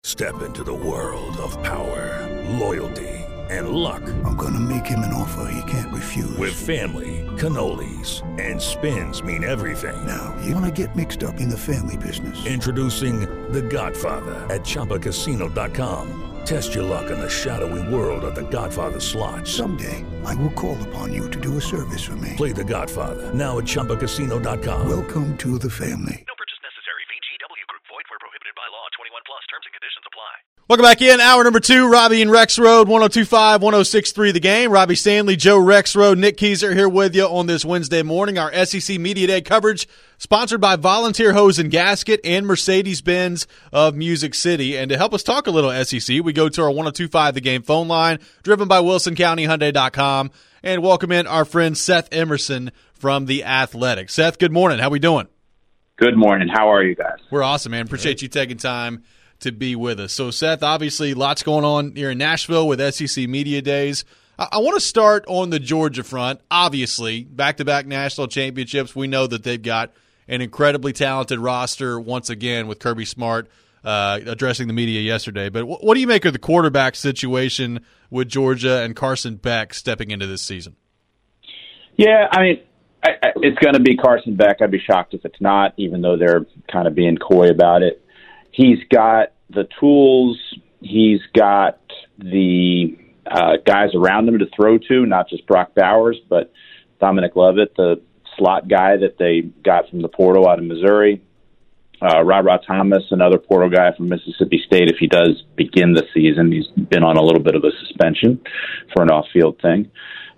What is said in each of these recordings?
Step into the world of power, loyalty, and luck. I'm gonna make him an offer he can't refuse. With family, cannolis, and spins mean everything. Now, you wanna get mixed up in the family business. Introducing The Godfather at ChumbaCasino.com. Test your luck in the shadowy world of The Godfather slot. Someday, I will call upon you to do a service for me. Play The Godfather now at ChumbaCasino.com. Welcome to the family. No purchase necessary. VGW Group. Void where prohibited by law. 21 plus. Terms and conditions apply. Welcome back in. Hour number 2, Robbie and Rex Road, 102.5, 106.3 The Game. Robbie Stanley, Joe Rex Road, Nick Keyser here with you on this Wednesday morning. Our SEC Media Day coverage sponsored by Volunteer Hose and Gasket and Mercedes-Benz of Music City. And to help us talk a little SEC, we go to our 102.5 The Game phone line, driven by WilsonCountyHyundai.com, and welcome in our friend Seth Emerson from The Athletic. Seth, good morning. How we doing? Good morning. How are you guys? We're awesome, man. Appreciate you taking time to be with us. So, Seth, obviously lots going on here in Nashville with SEC Media Days. I want to start on the Georgia front. Obviously, back-to-back national championships. We know that they've got an incredibly talented roster once again with Kirby Smart addressing the media yesterday. But what do you make of the quarterback situation with Georgia and Carson Beck stepping into this season? Yeah, I mean, it's going to be Carson Beck. I'd be shocked if it's not, even though they're kind of being coy about it. He's got the tools. He's got the guys around him to throw to, not just Brock Bowers, but Dominic Lovett, the slot guy that they got from the portal out of Missouri. Ra Thomas, another portal guy from Mississippi State, if he does begin the season. He's been on a little bit of a suspension for an off-field thing.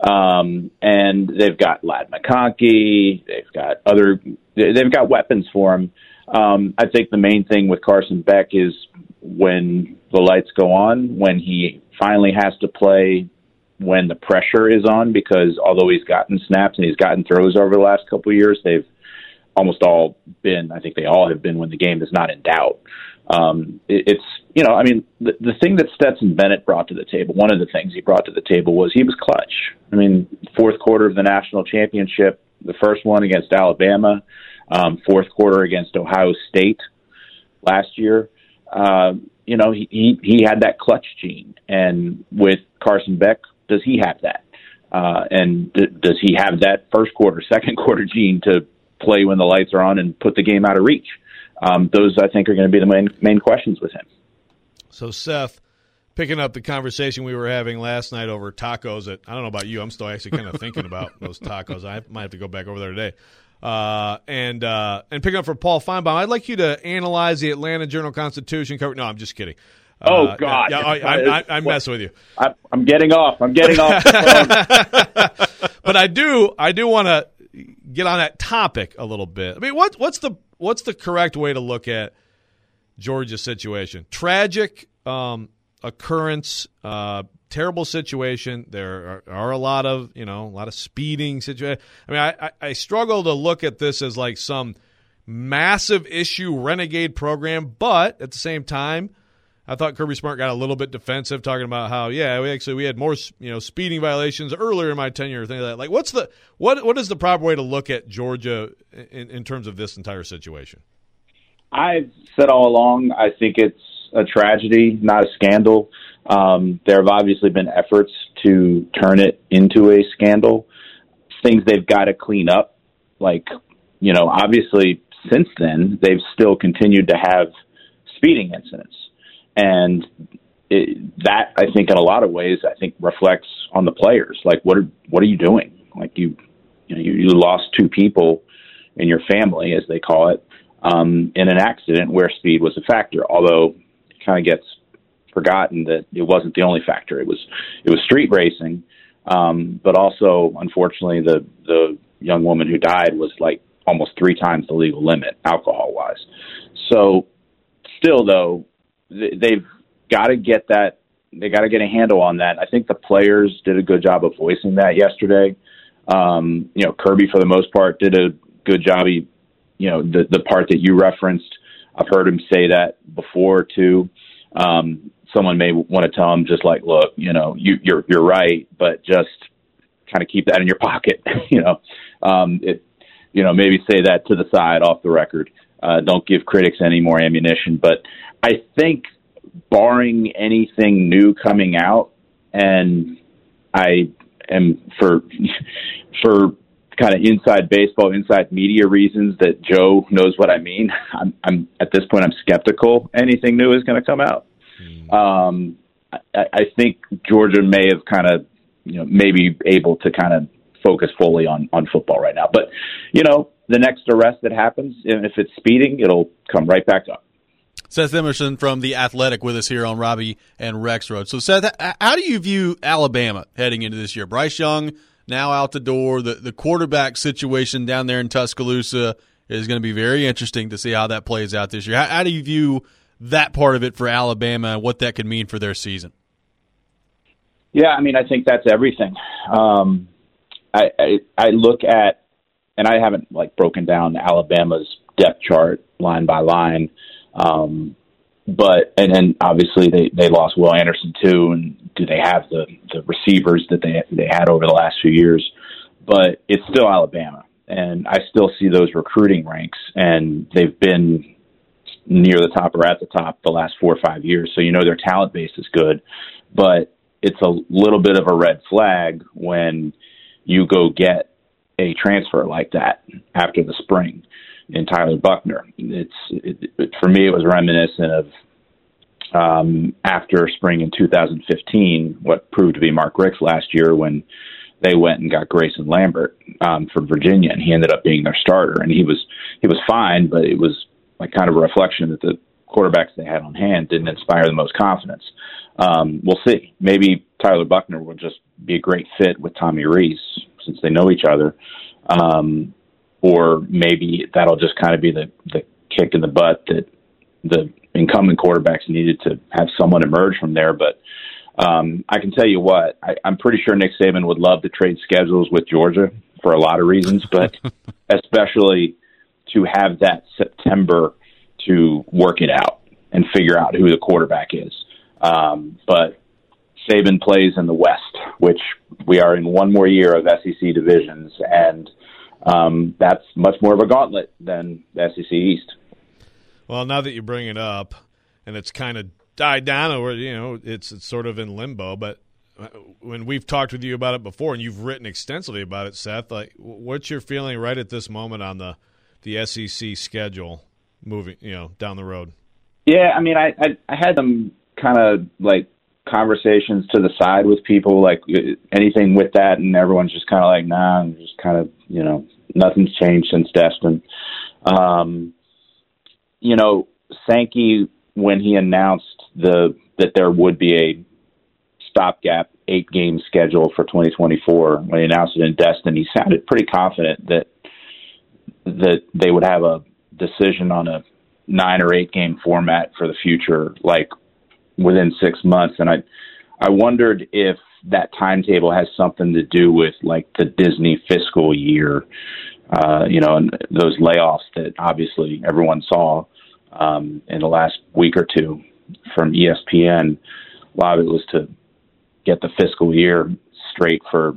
And they've got Ladd McConkey. They've got weapons for him. I think the main thing with Carson Beck is when the lights go on, when he finally has to play when the pressure is on, because although he's gotten snaps and he's gotten throws over the last couple of years, they've almost all been, I think they all have been when the game is not in doubt. The thing that Stetson Bennett brought to the table, one of the things he brought to the table was he was clutch. I mean, fourth quarter of the national championship, the first one against Alabama, fourth quarter against Ohio State last year. He had that clutch gene. And with Carson Beck, does he have that? And does he have that first quarter, second quarter gene to play when the lights are on and put the game out of reach? Those, I think, are going to be the main questions with him. So, Seth, picking up the conversation we were having last night over tacos I don't know about you, I'm still actually kind of thinking about those tacos. I might have to go back over there today. And picking up for Paul Feinbaum, I'd like you to analyze the Atlanta Journal-Constitution cover. No, I'm just kidding. Oh, God. Yeah, I'm messing with you. I'm getting off. The phone. But I do want to get on that topic a little bit. I mean, what's the correct way to look at Georgia's situation? Tragic occurrence, terrible situation. There are a lot of speeding situation. I mean, I struggle to look at this as like some massive issue renegade program, but at the same time, I thought Kirby Smart got a little bit defensive, talking about how we had more speeding violations earlier in my tenure, things like that. Like, what is the proper way to look at Georgia in terms of this entire situation? I've said all along, I think it's a tragedy, not a scandal. There have obviously been efforts to turn it into a scandal. Things they've got to clean up. Obviously since then, they've still continued to have speeding incidents. And that, I think, in a lot of ways, reflects on the players. Like, what are you doing? Like, you lost two people in your family, as they call it, in an accident where speed was a factor. Although it kind of gets forgotten that it wasn't the only factor. It was street racing, but also, unfortunately, the young woman who died was like almost 3 times the legal limit, alcohol-wise. So, still, though, they've got to get that. They got to get a handle on that. I think the players did a good job of voicing that yesterday. Kirby, for the most part, did a good job. The part that you referenced, I've heard him say that before too. Someone may want to tell him just like, look, you're right, but just kind of keep that in your pocket. Maybe say that to the side off the record. Don't give critics any more ammunition. But I think barring anything new coming out, and I am for kind of inside baseball, inside media reasons that Joe knows what I mean. I'm at this point, I'm skeptical anything new is going to come out. I think Georgia may have kind of, maybe able to kind of focus fully on football right now. But, the next arrest that happens, and if it's speeding, it'll come right back up. Seth Emerson from The Athletic with us here on Robbie and Rex Road. So, Seth, how do you view Alabama heading into this year? Bryce Young now out the door. The quarterback situation down there in Tuscaloosa is going to be very interesting to see how that plays out this year. How do you view that part of it for Alabama and what that could mean for their season? Yeah, I think that's everything. I look at, and I haven't broken down Alabama's depth chart line by line, but then obviously they lost Will Anderson too, and do they have the receivers that they had over the last few years? But it's still Alabama, and I still see those recruiting ranks, and they've been near the top or at the top the last 4 or 5 years. So their talent base is good, but it's a little bit of a red flag when you go get a transfer like that after the spring in Tyler Buchner. For me, it was reminiscent of after spring in 2015, what proved to be Mark Richt's last year when they went and got Grayson Lambert from Virginia, and he ended up being their starter. And he was fine, but it was kind of a reflection that the quarterbacks they had on hand didn't inspire the most confidence. We'll see. Maybe Tyler Buchner will just be a great fit with Tommy Rees since they know each other. Or maybe that'll just kind of be the kick in the butt that the incumbent quarterbacks needed to have someone emerge from there. But I can tell you what, I'm pretty sure Nick Saban would love to trade schedules with Georgia for a lot of reasons, but especially to have that September to work it out and figure out who the quarterback is. But Saban plays in the West, which we are in one more year of SEC divisions, and that's much more of a gauntlet than the SEC East. Well, now that you bring it up, and it's kind of died down, or it's sort of in limbo, but when we've talked with you about it before, and you've written extensively about it, Seth, what's your feeling right at this moment on the SEC schedule moving, down the road? Yeah, I had them kind of conversations to the side with people, anything with that, and everyone's just kind of nah, and just kind of, nothing's changed since Destin. Sankey, when he announced that there would be a stopgap 8-game schedule for 2024, when he announced it in Destin, he sounded pretty confident that they would have a decision on a 9 or 8 game format for the future, within 6 months. And I wondered if that timetable has something to do with the Disney fiscal year, and those layoffs that obviously everyone saw in the last week or two from ESPN. A lot of it was to get the fiscal year straight for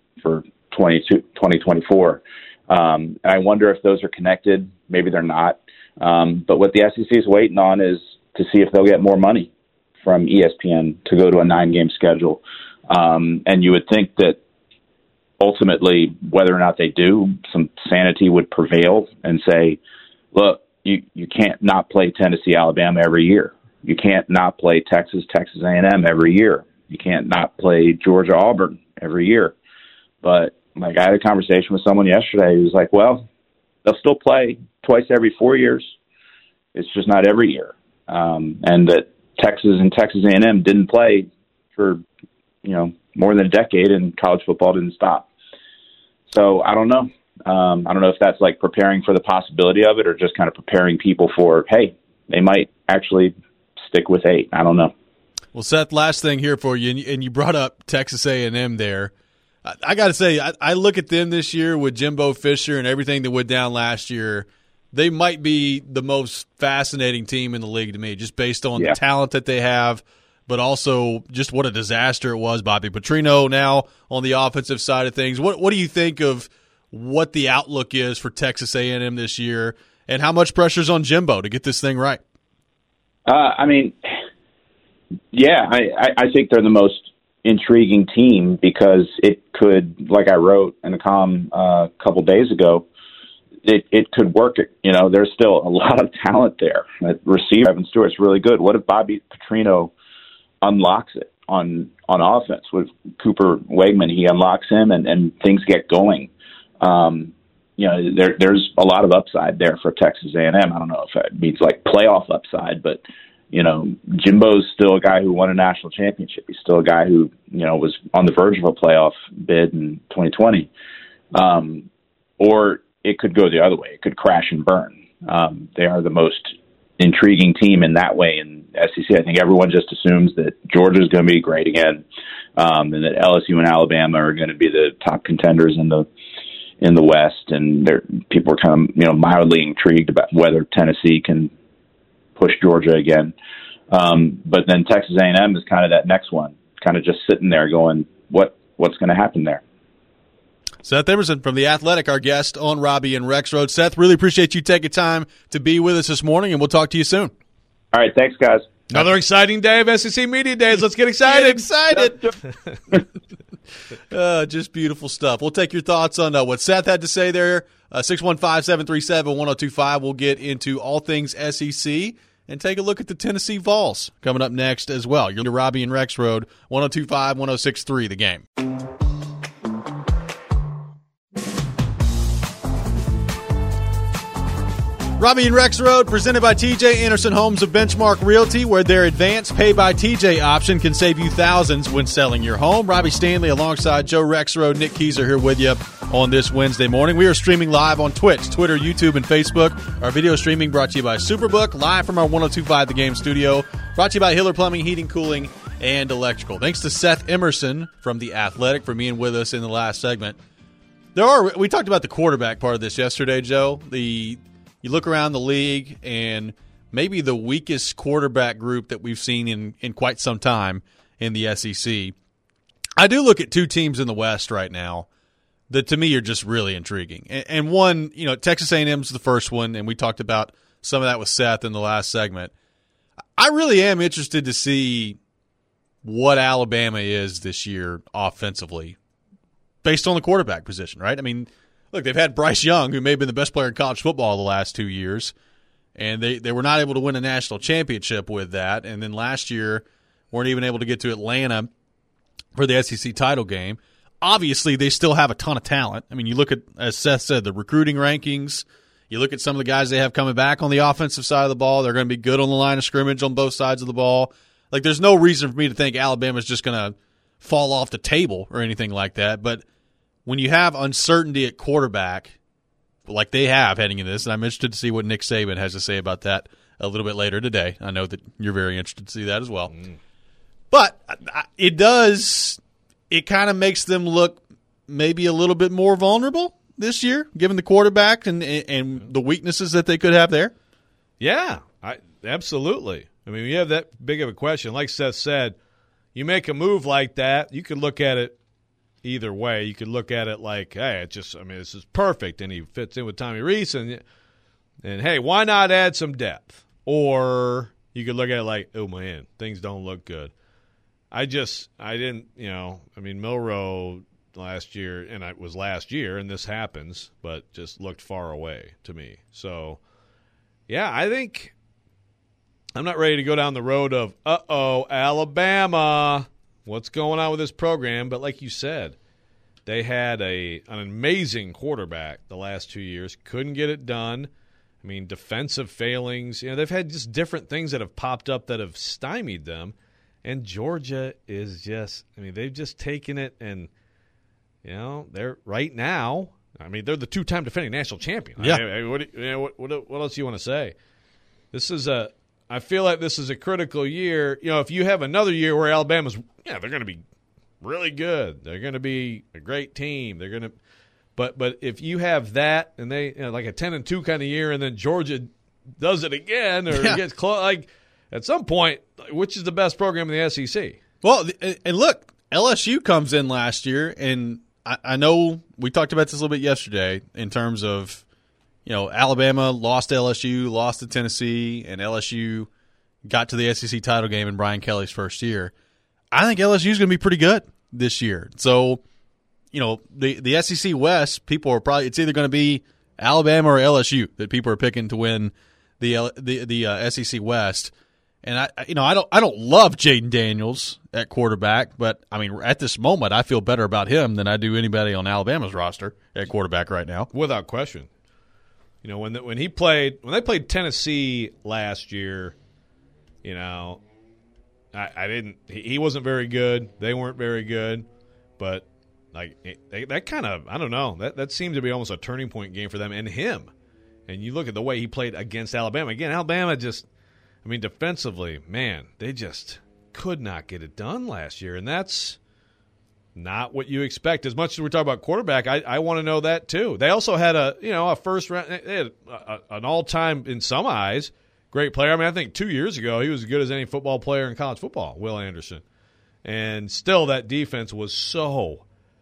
2024. And I wonder if those are connected. Maybe they're not. But what the SEC is waiting on is to see if they'll get more money from ESPN to go to a 9-game schedule. And you would think that ultimately, whether or not they do, some sanity would prevail and say, look, you can't not play Tennessee, Alabama every year. You can't not play Texas A&M every year. You can't not play Georgia, Auburn every year. But I had a conversation with someone yesterday who was like, well, they'll still play twice every 4 years. It's just not every year. And that Texas and Texas A&M didn't play for, more than a decade, and college football didn't stop. So I don't know. I don't know if that's preparing for the possibility of it or just kind of preparing people for, hey, they might actually stick with 8. I don't know. Well, Seth, last thing here for you, and you brought up Texas A&M there. I got to say, I look at them this year with Jimbo Fisher and everything that went down last year. They might be the most fascinating team in the league to me, just based on the talent that they have, but also just what a disaster it was. Bobby Petrino now on the offensive side of things. What do you think of what the outlook is for Texas A&M this year, and how much pressure's on Jimbo to get this thing right? Yeah, I think they're the most intriguing team because it could, like I wrote in a column a couple days ago, it could work. You know, there's still a lot of talent there. At receiver, Evan Stewart's really good. What if Bobby Petrino unlocks it on offense with Cooper Wegman? He unlocks him and things get going. You know, there's a lot of upside there for Texas A&M. I don't know if it means like playoff upside, but you know, Jimbo's still a guy who won a national championship. He's still a guy who, you know, was on the verge of a playoff bid in 2020. Or it could go the other way. It could crash and burn. They are the most intriguing team in that way in SEC. I think everyone just assumes that Georgia's going to be great again, and that LSU and Alabama are going to be the top contenders in the West. And people are kind of, you know, mildly intrigued about whether Tennessee can push Georgia again. But then Texas A&M is kind of that next one, kind of just sitting there going, what's going to happen there? Seth Emerson from The Athletic, our guest on Robbie and Rex Road. Seth, really appreciate you taking time to be with us this morning, and we'll talk to you soon. All right, thanks, guys. Another exciting day of SEC Media Days. Let's get excited. Just beautiful stuff. We'll take your thoughts on what Seth had to say there. 615-737-1025. We'll get into all things SEC and take a look at the Tennessee Vols coming up next as well. You're Robbie and Rex Road, 102.5, 106.3, The Game. Robbie and Rex Road, presented by TJ Anderson Homes of Benchmark Realty, where their advanced Pay by TJ option can save you thousands when selling your home. Robbie Stanley alongside Joe Rexrode, Nick Keyser here with you on this Wednesday morning. We are streaming live on Twitch, Twitter, YouTube, and Facebook. Our video streaming brought to you by Superbook, live from our 102.5 The Game studio, brought to you by Hiller Plumbing, Heating, Cooling, and Electrical. Thanks to Seth Emerson from The Athletic for being with us in the last segment. We talked about the quarterback part of this yesterday, Joe. You look around the league, and maybe the weakest quarterback group that we've seen in quite some time in the SEC. I do look at two teams in the West right now that to me are just really intriguing. And one, you know, Texas A&M's the first one, and we talked about some of that with Seth in the last segment. I really am interested to see what Alabama is this year offensively based on the quarterback position, right? I mean, look, they've had Bryce Young, who may have been the best player in college football the last 2 years, and they were not able to win a national championship with that. And then last year, weren't even able to get to Atlanta for the SEC title game. Obviously, they still have a ton of talent. I mean, you look at, as Seth said, the recruiting rankings. You look at some of the guys they have coming back on the offensive side of the ball. They're going to be good on the line of scrimmage on both sides of the ball. Like, there's no reason for me to think Alabama's just going to fall off the table or anything like that. But when you have uncertainty at quarterback, like they have heading into this, and I'm interested to see what Nick Saban has to say about that a little bit later today. I know that you're very interested to see that as well. But it kind of makes them look maybe a little bit more vulnerable this year, given the quarterback and the weaknesses that they could have there. Yeah, absolutely. I mean, you have that big of a question. Like Seth said, you make a move like that, you could look at it either way. You could look at it like, hey, this is perfect, and he fits in with Tommy Rees, and hey, why not add some depth? Or you could look at it like, oh man, things don't look good. Milroe last year, and it was last year, and this happens, but just looked far away to me. So, yeah, I think I'm not ready to go down the road of, Alabama, what's going on with this program? But like you said, they had an amazing quarterback the last 2 years, couldn't get it done. I mean, defensive failings. You know, they've had just different things that have popped up that have stymied them. And Georgia is just, they've just taken it and, they're right now, they're the two-time defending national champion. Yeah. What else do you want to say? I feel like this is a critical year. You know, if you have another year where Alabama's, they're going to be really good. They're going to be a great team. They're going to, but if you have that and they like a 10-2 kind of year, and then Georgia does it again or gets close, like at some point, which is the best program in the SEC? Well, and look, LSU comes in last year, and I know we talked about this a little bit yesterday in terms of, Alabama lost to LSU, lost to Tennessee, and LSU got to the SEC title game in Brian Kelly's first year. I think LSU is going to be pretty good this year. So, the SEC West, people are probably, it's either going to be Alabama or LSU that people are picking to win the SEC West. And I don't love Jaden Daniels at quarterback, but I mean at this moment I feel better about him than I do anybody on Alabama's roster at quarterback right now, without question. When they played Tennessee last year, he wasn't very good. They weren't very good, but that kind of, I don't know, that seemed to be almost a turning point game for them and him. And you look at the way he played against Alabama. Again, Alabama defensively, man, they just could not get it done last year, and that's not what you expect. As much as we're talking about quarterback, I want to know that too. They also had a first round, they had an all-time, in some eyes, great player. I mean, I think 2 years ago he was as good as any football player in college football, Will Anderson, and still that defense was so.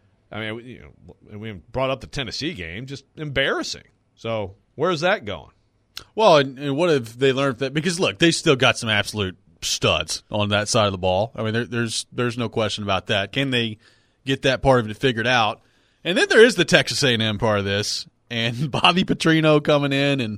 I mean, we brought up the Tennessee game, just embarrassing. So where's that going? Well, and what have they learned that? Because look, they still got some absolute studs on that side of the ball. I mean, there's no question about that. Can they get that part of it figured out? And then there is the Texas A&M part of this, and Bobby Petrino coming in, and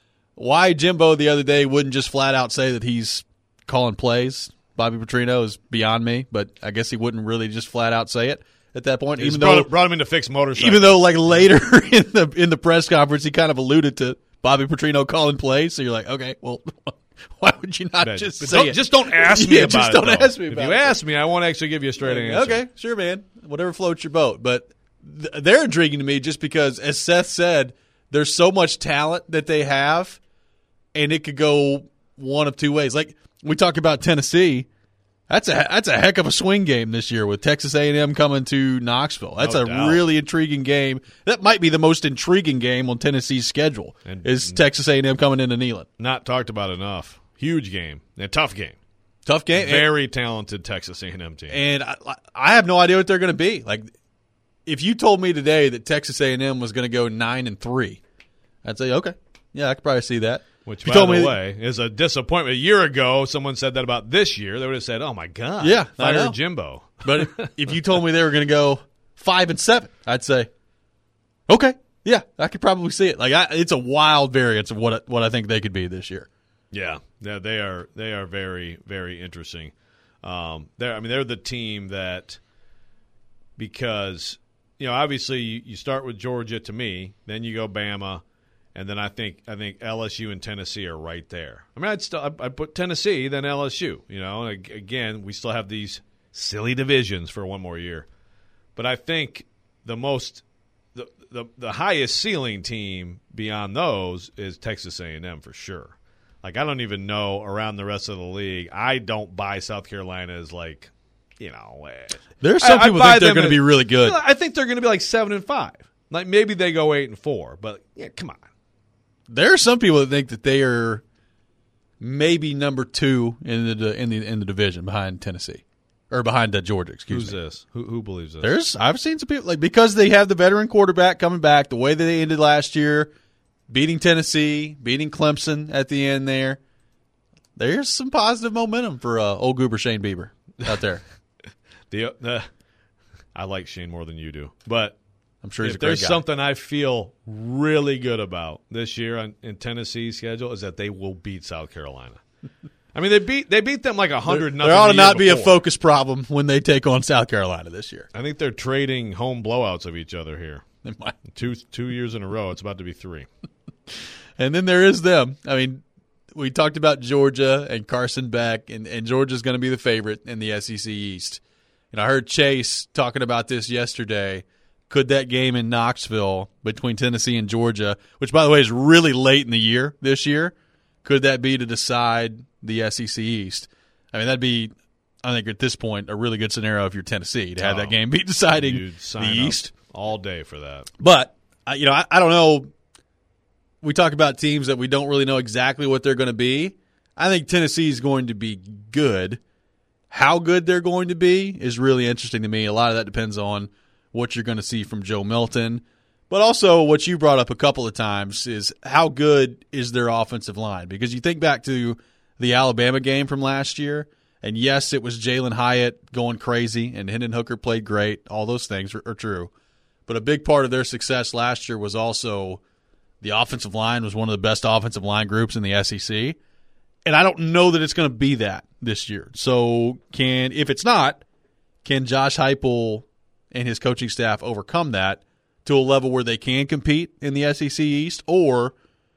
why Jimbo the other day wouldn't just flat out say that he's calling plays. Bobby Petrino is beyond me, but I guess he wouldn't really just flat out say it at that point. Even though brought him in to fix motorcycles. Even though later in the press conference he kind of alluded to Bobby Petrino calling plays, so you're like, okay, well, why would you not just say it? Just don't ask me about just it. Don't ask me about it. If you ask me, I won't actually give you a straight answer. Okay, sure, man. Whatever floats your boat. But they're intriguing to me just because, as Seth said, there's so much talent that they have, and it could go one of two ways. Like we talk about Tennessee. That's a heck of a swing game this year with Texas A&M coming to Knoxville. That's really intriguing game. That might be the most intriguing game on Tennessee's schedule is Texas A&M coming into Neyland. Not talked about enough. Huge game. A tough game. Tough game. Very talented Texas A&M team. And I have no idea what they're going to be. Like, if you told me today that Texas A&M was going to go 9-3, I'd say, okay, yeah, I could probably see that. Which, by the way, is a disappointment. A year ago, someone said that about this year. They would have said, oh, my God, fire Jimbo. But if you told me they were going to go 5-7, I'd say, okay, yeah, I could probably see it. Like it's a wild variance of what I think they could be this year. Yeah, they are very, very interesting. They're the team that, because, obviously you start with Georgia to me, then you go Bama. And then I think LSU and Tennessee are right there. I mean, I'd put Tennessee, then LSU. And again, we still have these silly divisions for one more year. But I think the highest ceiling team beyond those is Texas A&M for sure. Like, I don't even know around the rest of the league. I don't buy South Carolina as There's some people think they're going to be really good. I think they're going to be like 7-5. Like maybe they go 8-4. But yeah, come on. There are some people that think that they are maybe number 2 in the division behind Tennessee or behind Georgia. Excuse me. Who's this? Who believes this? I've seen some people because they have the veteran quarterback coming back. The way that they ended last year, beating Tennessee, beating Clemson at the end there. There's some positive momentum for old goober Shane Bieber out there. I like Shane more than you do, but. I'm sure he's if a great there's guy. Something I feel really good about this year in Tennessee's schedule is that they will beat South Carolina. I mean, they beat them like 100-0. There ought to not be a focus problem when they take on South Carolina this year. I think they're trading home blowouts of each other here. They might. 2 years in a row. It's about to be 3. And then there is them. I mean, we talked about Georgia and Carson Beck, and Georgia's going to be the favorite in the SEC East. And I heard Chase talking about this yesterday. Could that game in Knoxville between Tennessee and Georgia, which, by the way, is really late in the year this year, could that be to decide the SEC East? I mean, that'd be, I think, at this point, a really good scenario if you're Tennessee to have that game be deciding the East. All day for that. But, I don't know. We talk about teams that we don't really know exactly what they're going to be. I think Tennessee is going to be good. How good they're going to be is really interesting to me. A lot of that depends on what you're going to see from Joe Milton. But also what you brought up a couple of times is how good is their offensive line? Because you think back to the Alabama game from last year. And yes, it was Jalen Hyatt going crazy, and Hendon Hooker played great. All those things are true. But a big part of their success last year was also the offensive line was one of the best offensive line groups in the SEC. And I don't know that it's going to be that this year. So if it's not, can Josh Heupel and his coaching staff overcome that to a level where they can compete in the SEC East? Or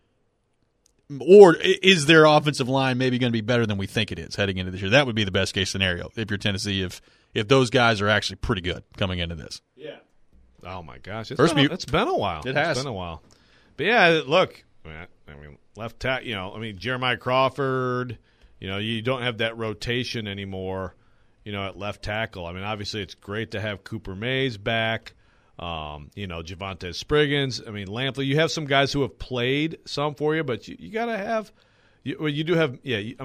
is their offensive line maybe going to be better than we think it is heading into this year? That would be the best case scenario if you're Tennessee, if those guys are actually pretty good coming into this. Yeah. Oh, my gosh. It's been a while. It has. It's been a while. But, yeah, look, I mean, left tackle, Jeremiah Crawford, you don't have that rotation anymore, at left tackle. I mean, obviously it's great to have Cooper Mays back, Javonte Spriggins. I mean, Lampley, you have some guys who have played some for you, but you got to have you do have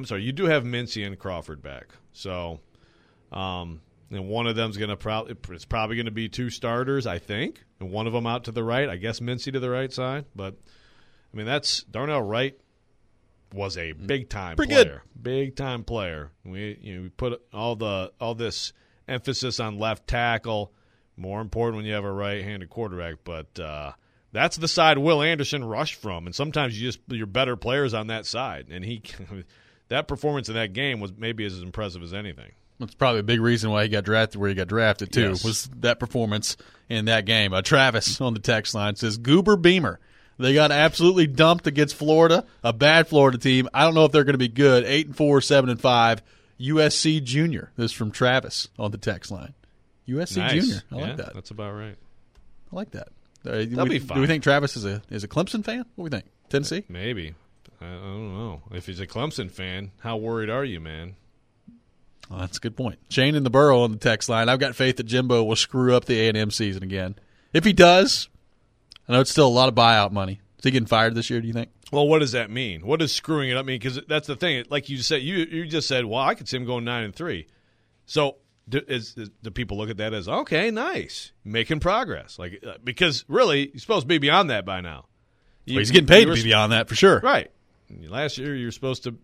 Mincy and Crawford back. So, and one of them's going to it's probably going to be two starters, I think, and one of them out to the right. I guess Mincy to the right side, but I mean that's Darnell Wright was a big time player. Big time player. We put all this emphasis on left tackle. More important when you have a right-handed quarterback, but that's the side Will Anderson rushed from, and sometimes you're better players on that side, and that performance in that game was maybe as impressive as anything. That's probably a big reason why he got drafted where he got drafted, too, yes. Was that performance in that game. Travis on the text line says, Goober Beamer. They got absolutely dumped against Florida, a bad Florida team. I don't know if they're going to be good. 8-4, 7-5. USC Junior. This is from Travis on the text line. USC nice. Junior. I like Yeah, that. that's about right. I like that. That'll be fine. Do we think Travis is a Clemson fan? What do we think? Tennessee? Maybe. I don't know. If he's a Clemson fan, how worried are you, man? Oh, that's a good point. Shane in the Borough on the text line. I've got faith that Jimbo will screw up the A&M season again. If he does, I know it's still a lot of buyout money. Is he getting fired this year, do you think? Well, what does that mean? What does screwing it up mean? Because that's the thing. Like you said, you just said, well, I could see him going 9-3. So do people look at that as, okay, nice, making progress? Because really, you're supposed to be beyond that by now. He's getting paid to be beyond that for sure. Right. Last year, you were supposed to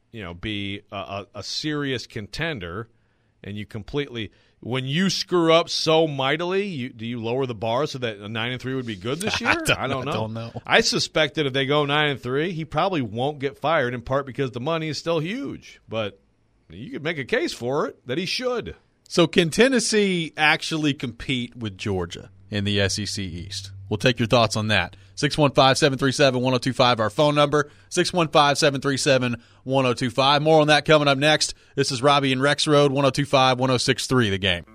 be a serious contender, and you completely – when you screw up so mightily, do you lower the bar so that a 9-3 would be good this year? I don't know. I suspect that if they go 9-3, he probably won't get fired, in part because the money is still huge. But you could make a case for it that he should. So can Tennessee actually compete with Georgia in the SEC East? We'll take your thoughts on that. 615-737-1025, our phone number, 615-737-1025. More on that coming up next. This is Robbie and Rex Road, 102.5-106.3, The Game.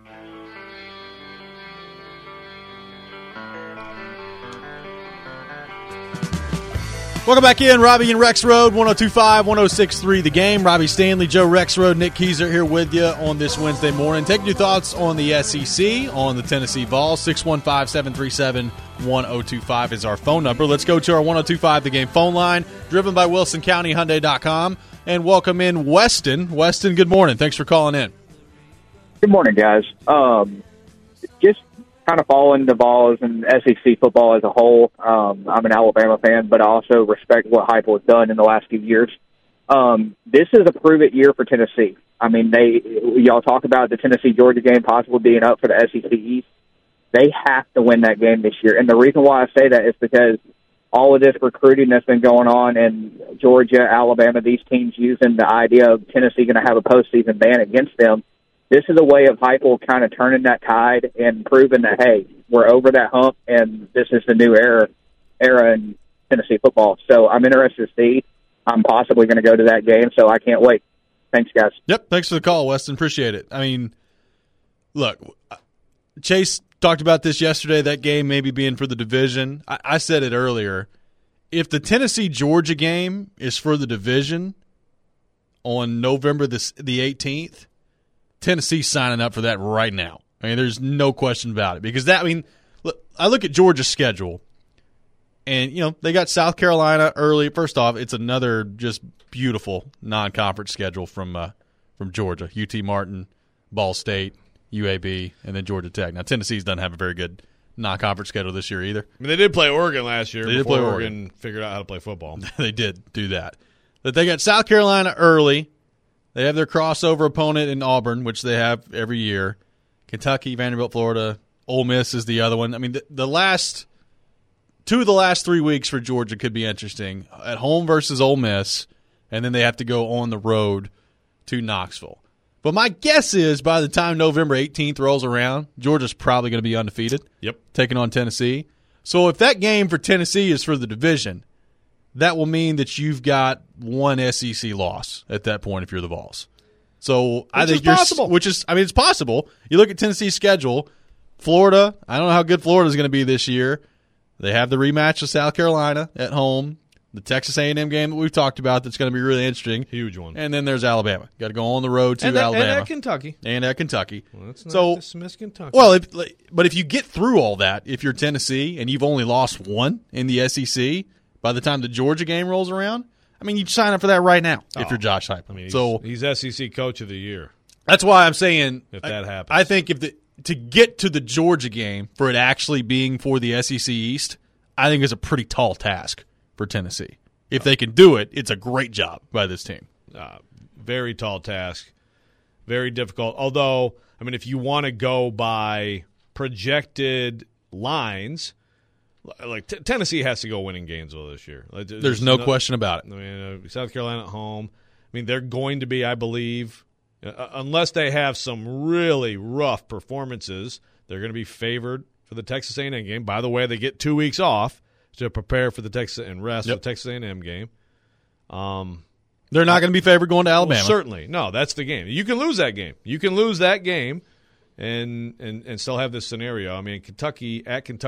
Welcome back in, Robbie and Rex Road, 102.5-106.3 The Game. Robbie Stanley, Joe Rex Road, Nick Keyser here with you on this Wednesday morning. Taking your thoughts on the SEC, on the Tennessee Vols. 615-737-1025 is our phone number. Let's go to our 102.5 The Game phone line, driven by WilsonCountyHyundai.com, and welcome in Weston. Weston, good morning. Thanks for calling in. Good morning, guys. Just kind of following the Vols and SEC football as a whole. I'm an Alabama fan, but I also respect what Heupel has done in the last few years. This is a prove-it year for Tennessee. I mean, y'all talk about the Tennessee-Georgia game possibly being up for the SEC East. They have to win that game this year. And the reason why I say that is because all of this recruiting that's been going on in Georgia, Alabama, these teams using the idea of Tennessee going to have a postseason ban against them, this is a way of Heupel kind of turning that tide and proving that, hey, we're over that hump, and this is the new era in Tennessee football. So I'm interested to see. I'm possibly going to go to that game, so I can't wait. Thanks, guys. Yep, thanks for the call, Weston. Appreciate it. I mean, look, Chase talked about this yesterday, that game maybe being for the division. I said it earlier. If the Tennessee-Georgia game is for the division on November the 18th, Tennessee's signing up for that right now. I mean, there's no question about it. Because look, I look at Georgia's schedule, and, they got South Carolina early. First off, it's another just beautiful non-conference schedule from Georgia. UT Martin, Ball State, UAB, and then Georgia Tech. Now, Tennessee's doesn't have a very good non-conference schedule this year either. I mean, they did play Oregon last year before Oregon figured out how to play football. They did do that. that they got South Carolina early. They have their crossover opponent in Auburn, which they have every year. Kentucky, Vanderbilt, Florida. Ole Miss is the other one. I mean, the last 2 of the last 3 weeks for Georgia could be interesting. At home versus Ole Miss, and then they have to go on the road to Knoxville. But my guess is by the time November 18th rolls around, Georgia's probably going to be undefeated. Yep. Taking on Tennessee. So if that game for Tennessee is for the division, that will mean that you've got one SEC loss at that point if you're the Vols. So I think possible. It's possible. You look at Tennessee's schedule. Florida, I don't know how good Florida is going to be this year. They have the rematch with South Carolina at home. The Texas A&M game that we've talked about that's going to be really interesting. Huge one. And then there's Alabama. Got to go on the road to Alabama. And at Kentucky. Well, let's not dismiss Kentucky. Well, but if you get through all that, if you're Tennessee and you've only lost one in the SEC, by the time the Georgia game rolls around, I mean, you'd sign up for that right now if you're Josh Heupel. I mean, he's SEC Coach of the Year. That's why I'm saying if that happens. I think to get to the Georgia game for it actually being for the SEC East, I think is a pretty tall task for Tennessee. If they can do it, it's a great job by this team. Very tall task. Very difficult. Although, I mean, if you want to go by projected lines, like Tennessee has to go winning Gainesville this year. There's no question about it. I mean, South Carolina at home. I mean, they're going to be, I believe, unless they have some really rough performances, they're going to be favored for the Texas A&M game. By the way, they get 2 weeks off to prepare for the Texas and rest for the Texas A&M game. They're not going to be favored going to Alabama. Well, certainly. No, that's the game. You can lose that game. You can lose that game and still have this scenario. I mean, Kentucky,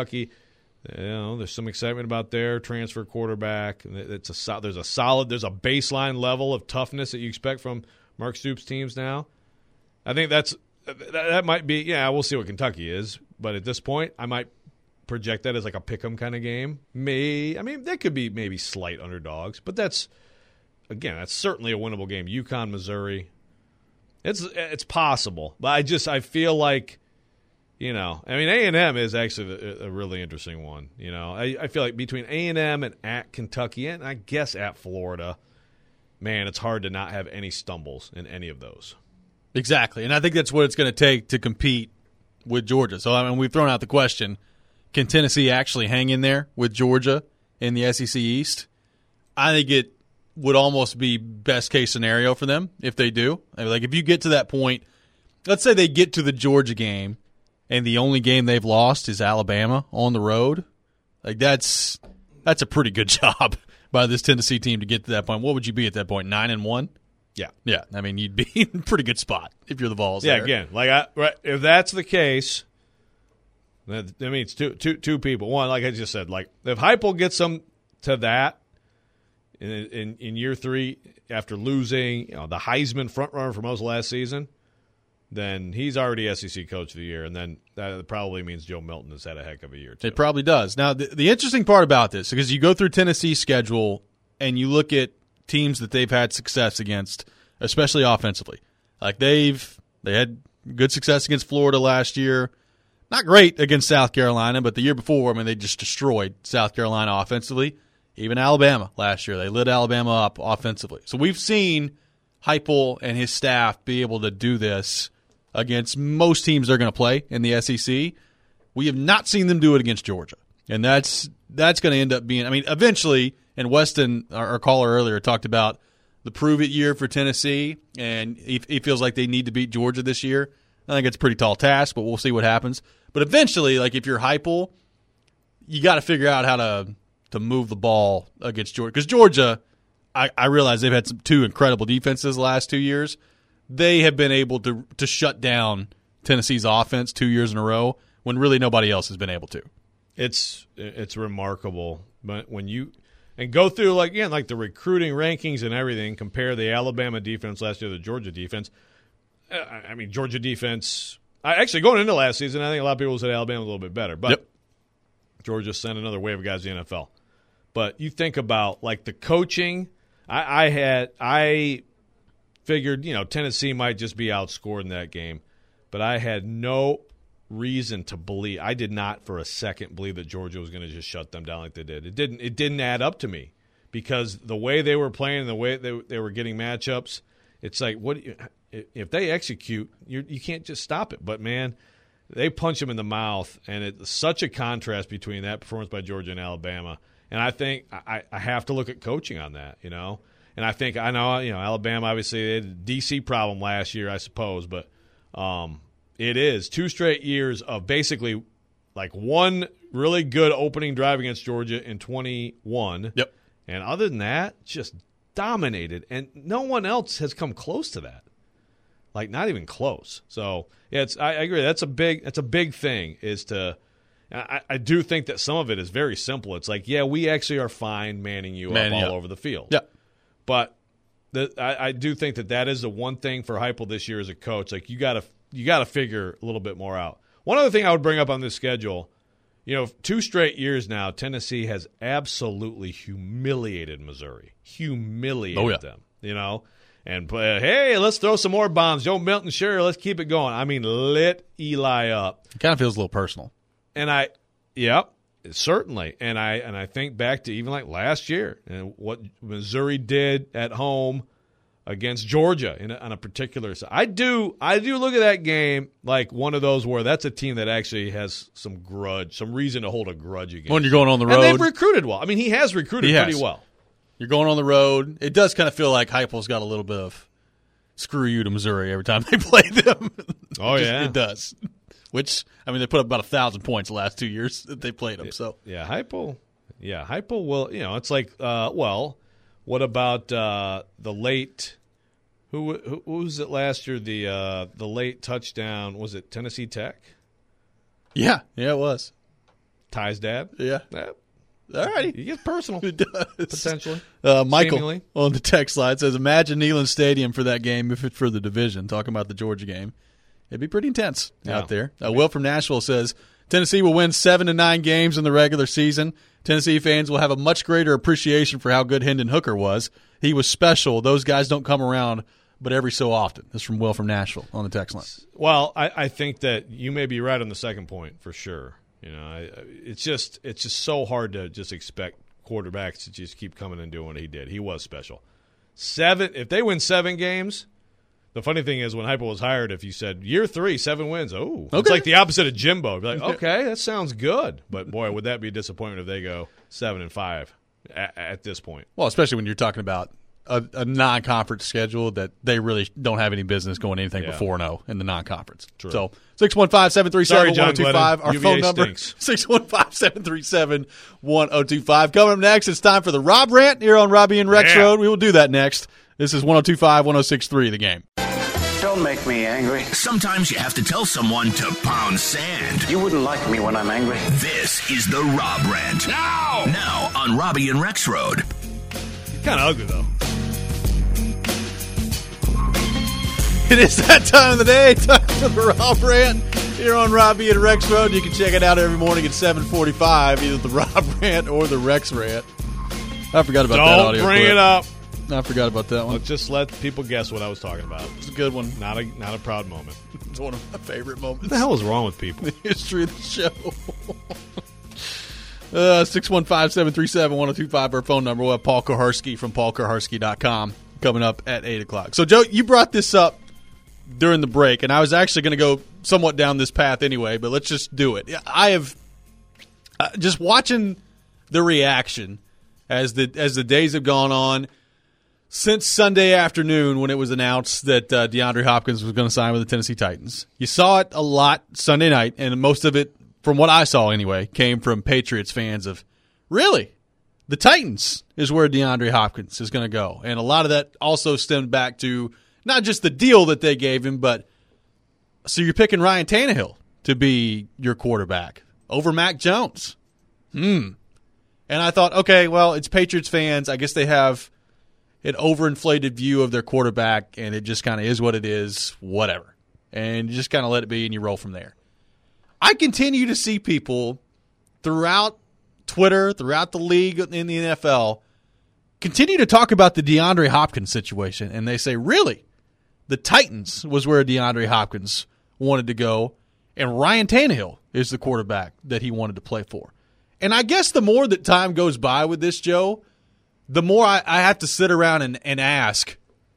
there's some excitement about their transfer quarterback. There's a baseline level of toughness that you expect from Mark Stoops teams now. I think that might be, we'll see what Kentucky is. But at this point, I might project that as like a pick 'em kind of game. That could be maybe slight underdogs, but that's certainly a winnable game. UConn, Missouri, it's possible, but I feel like, A&M is actually a really interesting one. I feel like between A&M and at Kentucky and I guess at Florida, man, it's hard to not have any stumbles in any of those. Exactly, and I think that's what it's going to take to compete with Georgia. So, we've thrown out the question, can Tennessee actually hang in there with Georgia in the SEC East? I think it would almost be best case scenario for them if they do. Like if you get to that point, let's say they get to the Georgia game and the only game they've lost is Alabama on the road. Like that's a pretty good job by this Tennessee team to get to that point. What would you be at that point? 9-1? Yeah. I mean, you'd be in a pretty good spot if you're the Vols. Yeah, there. Again, if that's the case, that means two people. One, like I just said, like if Heupel gets them to that in year 3 after losing the Heisman frontrunner for most of last season, then he's already SEC Coach of the Year, and then that probably means Joe Milton has had a heck of a year too. It probably does. Now, the interesting part about this, because you go through Tennessee's schedule and you look at teams that they've had success against, especially offensively. Like they had good success against Florida last year. Not great against South Carolina, but the year before, they just destroyed South Carolina offensively. Even Alabama last year, they lit Alabama up offensively. So we've seen Heupel and his staff be able to do this against most teams they're going to play in the SEC. We have not seen them do it against Georgia. And that's going to end up being, eventually, and Weston, our caller earlier, talked about the prove-it year for Tennessee, and he feels like they need to beat Georgia this year. I think it's a pretty tall task, but we'll see what happens. But eventually, like if you're Heupel, you got to figure out how to move the ball against Georgia. Because Georgia, I realize they've had 2 incredible defenses the last 2 years. They have been able to shut down Tennessee's offense 2 years in a row when really nobody else has been able to. It's remarkable. But when you go through like the recruiting rankings and everything, compare the Alabama defense last year to the Georgia defense. Georgia defense. Actually, going into last season, I think a lot of people said Alabama was a little bit better, but Georgia sent another wave of guys to the NFL. But you think about like the coaching. I figured Tennessee might just be outscored in that game, but I had no reason to believe. I did not for a second believe that Georgia was going to just shut them down like they did. It didn't add up to me because the way they were playing and the way they were getting matchups, it's like if they execute, you can't just stop it. But, man, they punch them in the mouth, and it's such a contrast between that performance by Georgia and Alabama. And I think I have to look at coaching on that, you know. And I know Alabama, obviously, they had a DC problem last year, I suppose, but it is 2 straight years of basically like one really good opening drive against Georgia in 21. Yep. And other than that, just dominated. And no one else has come close to that. Like, not even close. So, yeah, I agree. That's a big thing is to I do think that some of it is very simple. It's like, yeah, we actually are fine manning you up all over the field. Yeah. But I do think that is the one thing for Heupel this year as a coach. Like, you got to figure a little bit more out. One other thing I would bring up on this schedule, 2 straight years now, Tennessee has absolutely humiliated Missouri. Humiliated them, And, hey, let's throw some more bombs. Joe Milton, sure, let's keep it going. I mean, lit Eli up. It kind of feels a little personal. And certainly. And I think back to even like last year and what Missouri did at home against Georgia on a particular side. I do look at that game like one of those where that's a team that actually has some grudge, some reason to hold a grudge against. When you're going on the road. And they've recruited well. I mean, he has recruited pretty well. You're going on the road. It does kind of feel like Heupel's got a little bit of screw you to Missouri every time they play them. Oh, yeah. It does. Which, I mean, they put up about 1,000 points the last 2 years that they played them. So yeah, Heupel will. It's like, what about the late? Who was it last year? The late touchdown, was it Tennessee Tech? Yeah, it was. Ty's dad. Yeah. All right, he gets personal. It does potentially. Michael seemingly. On the text slide says, "Imagine Neyland Stadium for that game if it's for the division." Talking about the Georgia game. It'd be pretty intense out there. Will from Nashville says, Tennessee will win 7 to 9 games in the regular season. Tennessee fans will have a much greater appreciation for how good Hendon Hooker was. He was special. Those guys don't come around but every so often. This is from Will from Nashville on the text line. Well, I think that you may be right on the second point for sure. It's just so hard to just expect quarterbacks to just keep coming and doing what he did. He was special. If they win 7 games. The funny thing is when Heupel was hired, if you said year 3, 7 wins, it's like the opposite of Jimbo. It'd be like, okay, that sounds good. But, boy, would that be a disappointment if they go 7-5 at this point. Well, especially when you're talking about a non-conference schedule that they really don't have any business going anything but 4-0 in the non-conference. True. So 615-737-1025, our phone number, 615-737-1025. Coming up next, it's time for the Rob Rant here on Robbie and Rex Road. We will do that next. This is 102.5, 106.3, The Game. Don't make me angry. Sometimes you have to tell someone to pound sand. You wouldn't like me when I'm angry. This is the Rob Rant. Now on Robbie and Rex Road. Kind of ugly, though. It is that time of the day, time for the Rob Rant here on Robbie and Rex Road. You can check it out every morning at 7:45, either the Rob Rant or the Rex Rant. I forgot about that audio. Don't bring it up. I forgot about that one. Let's just let people guess what I was talking about. It's a good one. Not a proud moment. It's one of my favorite moments. What the hell is wrong with people? The history of the show. 615-737-1025, our phone number. We'll have Paul Kuharsky from paulkuharsky.com coming up at 8 o'clock. So, Joe, you brought this up during the break, and I was actually going to go somewhat down this path anyway, but let's just do it. I have just watching the reaction as the days have gone on since Sunday afternoon when it was announced that DeAndre Hopkins was going to sign with the Tennessee Titans. You saw it a lot Sunday night, and most of it, from what I saw anyway, came from Patriots fans of, really? The Titans is where DeAndre Hopkins is going to go. And a lot of that also stemmed back to not just the deal that they gave him, but so you're picking Ryan Tannehill to be your quarterback over Mac Jones. And I thought, okay, well, it's Patriots fans. I guess they have an overinflated view of their quarterback, and it just kind of is what it is, whatever. And you just kind of let it be, and you roll from there. I continue to see people throughout Twitter, throughout the league in the NFL, continue to talk about the DeAndre Hopkins situation, and they say, really? The Titans was where DeAndre Hopkins wanted to go, and Ryan Tannehill is the quarterback that he wanted to play for. And I guess the more that time goes by with this, Joe, the more I have to sit around and ask,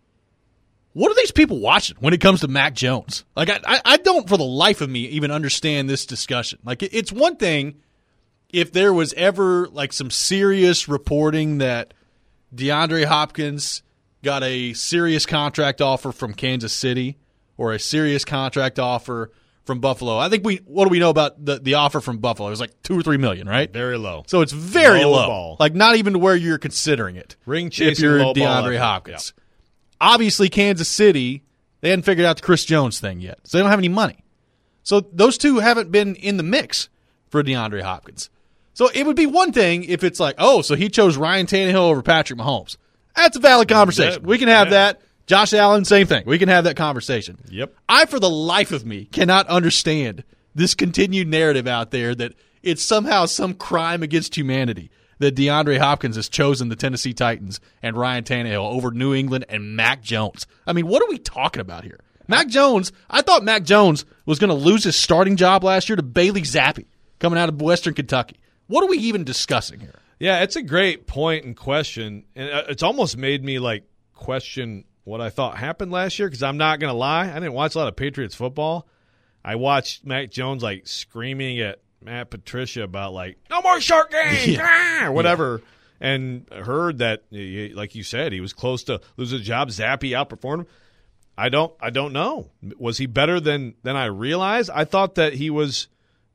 what are these people watching when it comes to Mac Jones? Like, I don't, for the life of me, even understand this discussion. Like, it's one thing if there was ever, like, some serious reporting that DeAndre Hopkins got a serious contract offer from Kansas City or a serious contract offer from Buffalo. I think what do we know about the offer from Buffalo? It was like $2 or $3 million, right? Very low. So it's very low. Ball. Like, not even to where you're considering it. Ring chasing, if you're low DeAndre ball Hopkins. Yep. Obviously, Kansas City, they hadn't figured out the Chris Jones thing yet, so they don't have any money. So those two haven't been in the mix for DeAndre Hopkins. So it would be one thing if it's like, oh, so he chose Ryan Tannehill over Patrick Mahomes. That's a valid conversation. We can have that. Josh Allen, same thing. We can have that conversation. Yep. I, for the life of me, cannot understand this continued narrative out there that it's somehow some crime against humanity that DeAndre Hopkins has chosen the Tennessee Titans and Ryan Tannehill over New England and Mac Jones. I mean, what are we talking about here? Mac Jones, I thought Mac Jones was going to lose his starting job last year to Bailey Zappi coming out of Western Kentucky. What are we even discussing here? Yeah, it's a great point and question. And it's almost made me, like, question what I thought happened last year, because I'm not going to lie. I didn't watch a lot of Patriots football. I watched Mac Jones, like, screaming at Matt Patricia about, like, no more shark games, or whatever, and heard that, like you said, he was close to losing his job. Zappy outperformed him. I don't know. Was he better than I realized? I thought that he was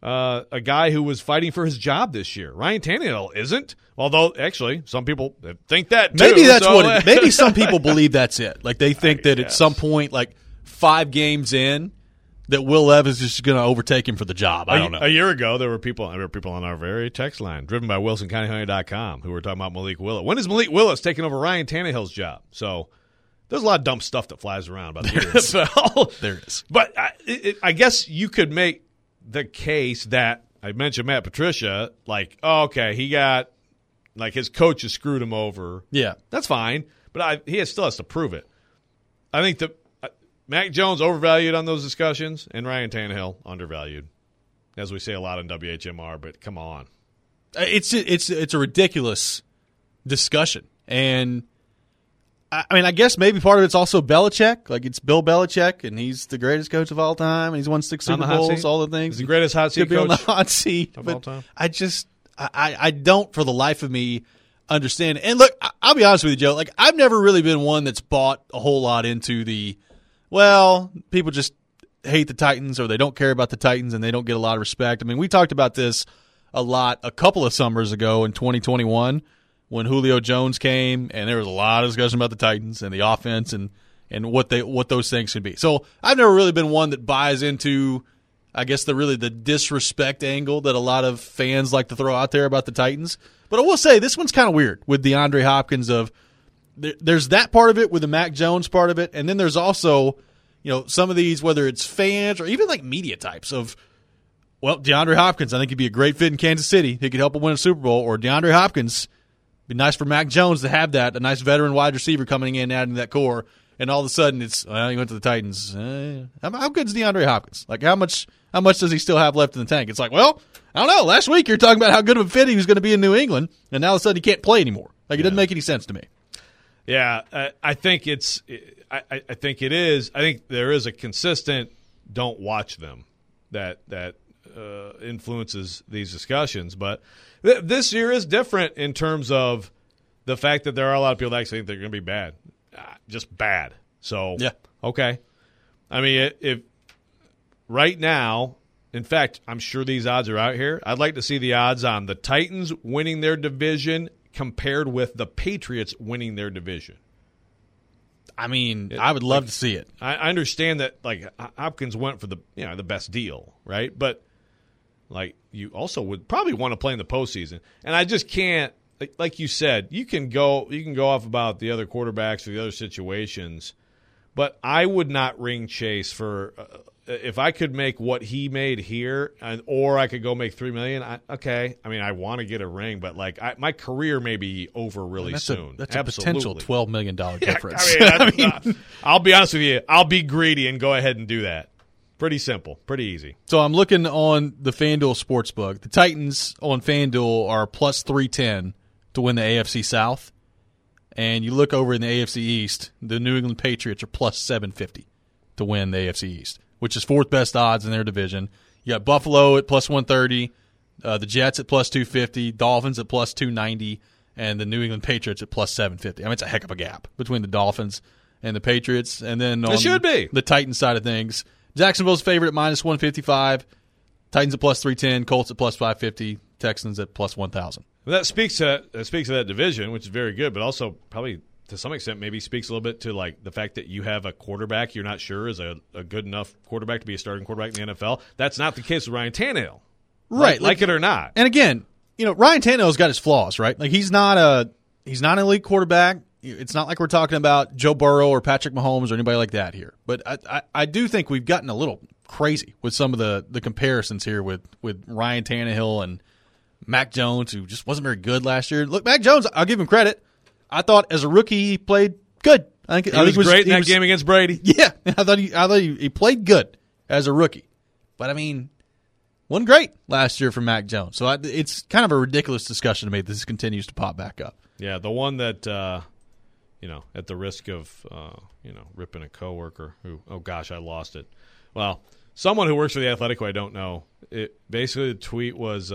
a guy who was fighting for his job this year. Ryan Tannehill isn't. Although, actually, some people think that too. Maybe that's what it is. Maybe some people believe that's it. Like, they think that at some point, like 5 games in, that Will Levis is just going to overtake him for the job. I don't know. A year ago, there were people on our very text line, driven by WilsonCountyHoney.com, who were talking about Malik Willis. When is Malik Willis taking over Ryan Tannehill's job? So there's a lot of dumb stuff that flies around about the NFL. There is. But I guess you could make the case that I mentioned Matt Patricia, like, oh, okay, he got, like, his coaches screwed him over. Yeah. That's fine, but he still has to prove it. I think that Mac Jones overvalued on those discussions, and Ryan Tannehill undervalued, as we say a lot in WHMR. But come on, it's a ridiculous discussion, and I mean, I guess maybe part of it's also Belichick. Like, it's Bill Belichick, and he's the greatest coach of all time, and he's won 6 Super Bowls, all the things. He's the greatest hot seat coach on the hot seat of all time. I don't, for the life of me, understand. And look, I'll be honest with you, Joe. Like, I've never really been one that's bought a whole lot into the, well, people just hate the Titans or they don't care about the Titans and they don't get a lot of respect. I mean, we talked about this a lot a couple of summers ago in 2021 when Julio Jones came, and there was a lot of discussion about the Titans and the offense and what those things could be. So I've never really been one that buys into, I guess, the disrespect angle that a lot of fans like to throw out there about the Titans. But I will say this one's kind of weird with DeAndre Hopkins. There's that part of it with the Mac Jones part of it, and then there's also, you know, some of these, whether it's fans or even like media types of, well, DeAndre Hopkins, I think he'd be a great fit in Kansas City. He could help him win a Super Bowl. Or DeAndre Hopkins, be nice for Mac Jones to have that, a nice veteran wide receiver coming in, adding to that core. And all of a sudden, it's, well, he went to the Titans. How good is DeAndre Hopkins? Like, how much does he still have left in the tank? It's like, well, I don't know. Last week you're talking about how good of a fit he was going to be in New England, and now all of a sudden he can't play anymore. Like, it doesn't make any sense to me. Yeah, I think it's. I think it is. I think there is a consistent don't watch them that influences these discussions. But this year is different in terms of the fact that there are a lot of people that actually think they're going to be bad, just bad. So yeah, okay. I mean, if right now, in fact, I'm sure these odds are out here. I'd like to see the odds on the Titans winning their division compared with the Patriots winning their division. I mean, I would love to see it. I understand that, like, Hopkins went for the best deal, right? But like, you also would probably want to play in the postseason, and I just can't. Like you said, you can go off about the other quarterbacks or the other situations, but I would not ring chase for. If I could make what he made here, or I could go make $3 million, okay. I mean, I want to get a ring, but like my career may be over really soon. That's a potential $12 million difference. I mean, I'll be honest with you. I'll be greedy and go ahead and do that. Pretty simple, pretty easy. So I'm looking on the FanDuel Sportsbook. The Titans on FanDuel are plus 310 to win the AFC South. and you look over in the AFC East, the New England Patriots are plus 750 to win the AFC East, which is fourth best odds in their division. You got Buffalo at plus 130, the Jets at plus 250, Dolphins at plus 290, and the New England Patriots at plus 750. I mean, it's a heck of a gap between the Dolphins and the Patriots. And then on the Titans side of things, Jacksonville's favorite at minus 155, Titans at plus 310, Colts at plus 550, Texans at plus 1,000. Well, that speaks to that division, which is very good, but also probably to some extent maybe speaks a little bit to like the fact that you have a quarterback you're not sure is a good enough quarterback to be a starting quarterback in the NFL. That's not the case with Ryan Tannehill. Right. Like it or not. And again, Ryan Tannehill's got his flaws, right? Like he's not an elite quarterback. It's not like we're talking about Joe Burrow or Patrick Mahomes or anybody like that here. But I do think we've gotten a little crazy with some of the comparisons here with Ryan Tannehill and Mac Jones, who just wasn't very good last year. Look, Mac Jones, I'll give him credit. I thought as a rookie he played good. I think he was great in that game against Brady. Yeah, I thought he played good as a rookie. But I mean, wasn't great last year for Mac Jones. So it's kind of a ridiculous discussion to me that this continues to pop back up. Yeah, the one that at the risk of ripping a coworker who, oh gosh, I lost it. Well, someone who works for the Athletic who I don't know. Basically the tweet was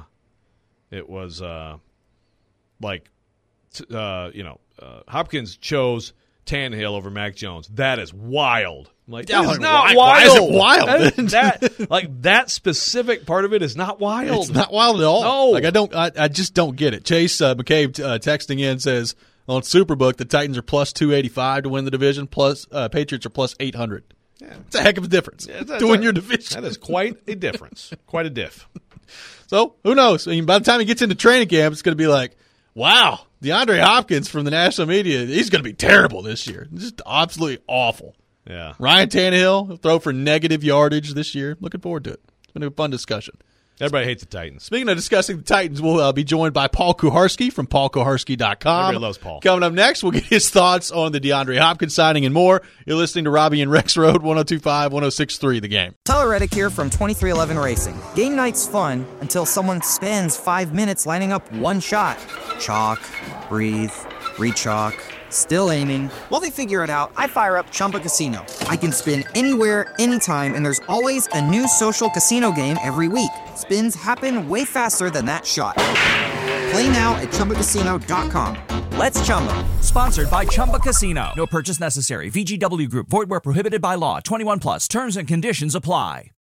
Hopkins chose Tannehill over Mac Jones. That is wild. I'm like, that is not wild. Why is it wild? That specific part of it is not wild. It's not wild at all. No. Like I just don't get it. Chase McCabe texting in says on Superbook the Titans are plus 285 to win the division. Plus Patriots are plus 800. Yeah. It's a heck of a difference to win your division. That is quite a difference. Quite a diff. So who knows? I mean, by the time he gets into training camp, it's going to be like, wow, DeAndre Hopkins from the national media, he's going to be terrible this year. Just absolutely awful. Yeah. Ryan Tannehill will throw for negative yardage this year. Looking forward to it. It's been a fun discussion. Everybody hates the Titans. Speaking of discussing the Titans, we'll be joined by Paul Kuharsky from paulkuharsky.com. Everybody loves Paul. Coming up next, we'll get his thoughts on the DeAndre Hopkins signing and more. You're listening to Robbie and Rex Road, 102.5, 106.3 The Game. Tyler Reddick here from 2311 Racing. Game night's fun until someone spends 5 minutes lining up one shot. Chalk, breathe, re-chalk, still aiming. While they figure it out, I fire up Chumba Casino. I can spin anywhere, anytime, and there's always a new social casino game every week. Spins happen way faster than that shot. Play now at ChumbaCasino.com. Let's Chumba. Sponsored by Chumba Casino. No purchase necessary. VGW Group. Void where prohibited by law. 21 plus. Terms and conditions apply.